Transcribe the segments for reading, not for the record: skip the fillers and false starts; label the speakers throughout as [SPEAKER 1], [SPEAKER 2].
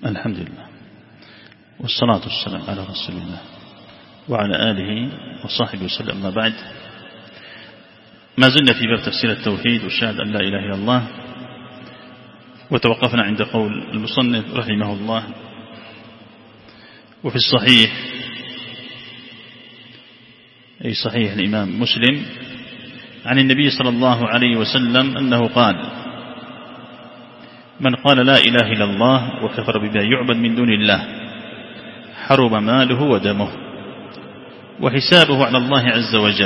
[SPEAKER 1] الحمد لله والصلاة والسلام على رسول الله وعلى آله وصحبه وسلم. ما بعد، ما زلنا في باب تفسير التوحيد والشهادة أن لا إله إلا الله، وتوقفنا عند قول المصنف رحمه الله: وفي الصحيح، أي صحيح الإمام مسلم، عن النبي صلى الله عليه وسلم أنه قال: من قال لا إله إلا الله وكفر بما يعبد من دون الله حرم ماله ودمه وحسابه على الله عز وجل.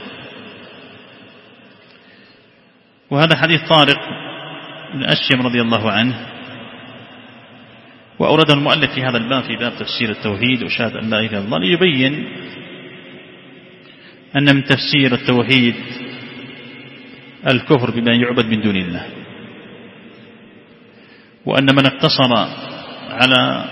[SPEAKER 1] وهذا حديث طارق بن أشيم رضي الله عنه، وأورده المؤلف في هذا الباب في باب تفسير التوحيد وشهادة أن لا إله إلا الله ليبين أن من تفسير التوحيد الكفر بما يعبد من دون الله، وأن من اقتصر على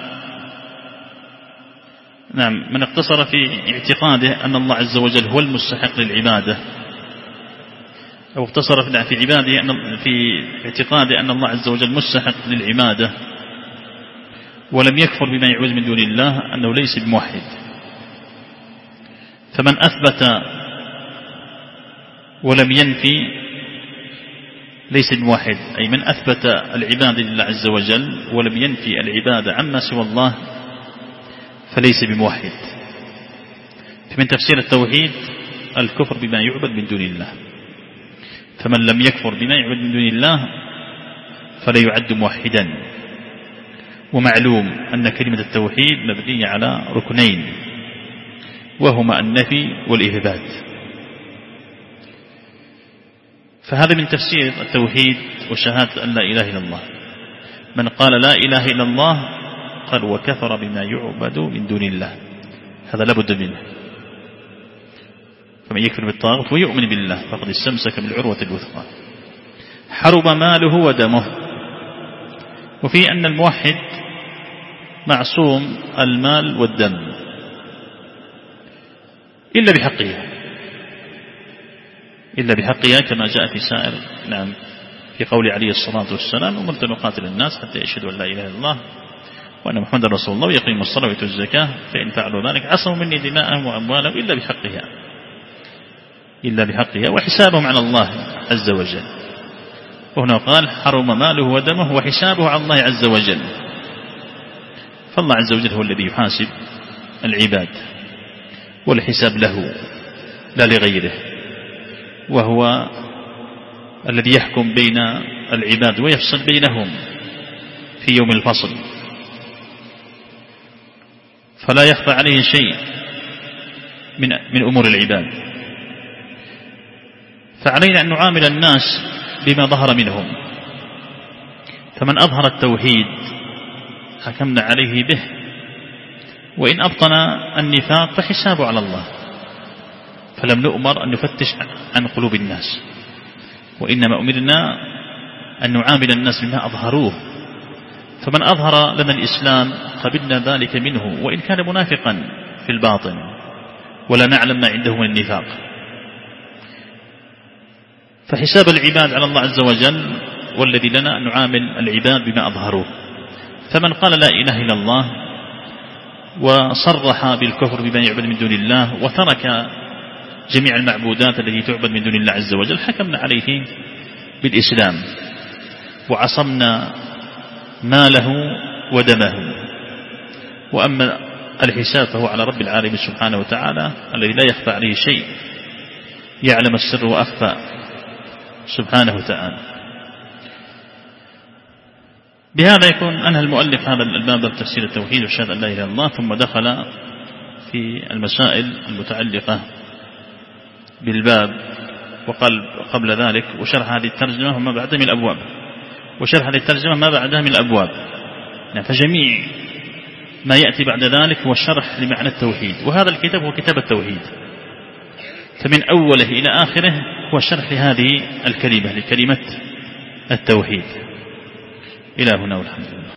[SPEAKER 1] من اقتصر في اعتقاده أن الله عز وجل هو المستحق للعبادة، أو اقتصر في عباده في اعتقاده أن الله عز وجل مستحق للعبادة ولم يكفر بما يعبد من دون الله، أنه ليس بموحد. فمن أثبت ولم ينفي ليس بموحد، أي من أثبت العبادة لله عز وجل ولم ينفي العبادة عما سوى الله فليس بموحد. فمن تفسير التوحيد الكفر بما يعبد من دون الله، فمن لم يكفر بما يعبد من دون الله فلا يعد موحدا. ومعلوم أن كلمة التوحيد مبنية على ركنين، وهما النفي والإثبات. فهذا من تفسير التوحيد وشهادة أن لا إله إلا الله. من قال لا إله إلا الله قال وكفر بما يعبد من دون الله، هذا لابد منه. فمن يكفر بالطاغوت ويؤمن بالله فقد استمسك بالعروة الوثقى. حرم ماله ودمه. وفي أن الموحد معصوم المال والدم إلا بحقها كما جاء في سائر في قول عليه الصلاة والسلام: أمرت أن أقاتل الناس حتى يشهدوا أن لا إله إلا الله وأن محمدا رسول الله ويقيموا الصلاة ويؤتوا الزكاة فإن فعلوا ذلك عصموا مني دماءهم وأموالهم إلا بحقها وحسابهم على الله عز وجل. وهنا قال: حرم ماله ودمه وحسابه على الله عز وجل. فالله عز وجل هو الذي يحاسب العباد، والحساب له لا لغيره، وهو الذي يحكم بين العباد ويفصل بينهم في يوم الفصل، فلا يخفى عليه شيء من أمور العباد. فعلينا أن نعامل الناس بما ظهر منهم، فمن أظهر التوحيد حكمنا عليه به، وإن أبطن النفاق فحسابه على الله. فلم نؤمر أن نفتش عن قلوب الناس، وإنما أمرنا أن نعامل الناس بما أظهروه. فمن أظهر لنا الإسلام قبلنا ذلك منه وإن كان منافقا في الباطن ولا نعلم ما عنده من النفاق. فحساب العباد على الله عز وجل، والذي لنا أن نعامل العباد بما أظهروه. فمن قال لا إله إلا الله وصرح بالكفر بما يعبد من دون الله وترك جميع المعبودات التي تعبد من دون الله عز وجل حكمنا عليه بالإسلام وعصمنا ماله ودمه. وأما الحساب فهو على رب العالمين سبحانه وتعالى الذي لا يخفى عليه شيء، يعلم السر وأخفى سبحانه وتعالى. بهذا يكون أنهى المؤلف هذا الباب بتفسير التوحيد وشهادة أن لا إله إلا الله، ثم دخل في المسائل المتعلقة بالباب. وقال قبل ذلك: وشرح هذه الترجمة وما بعدها من الأبواب، وشرح هذه الترجمة ما بعدها من الأبواب. فجميع ما يأتي بعد ذلك هو الشرح لمعنى التوحيد، وهذا الكتاب هو كتاب التوحيد. فمن أوله إلى آخره هو شرح لهذه الكلمة، لكلمة التوحيد. إلى هنا والحمد لله.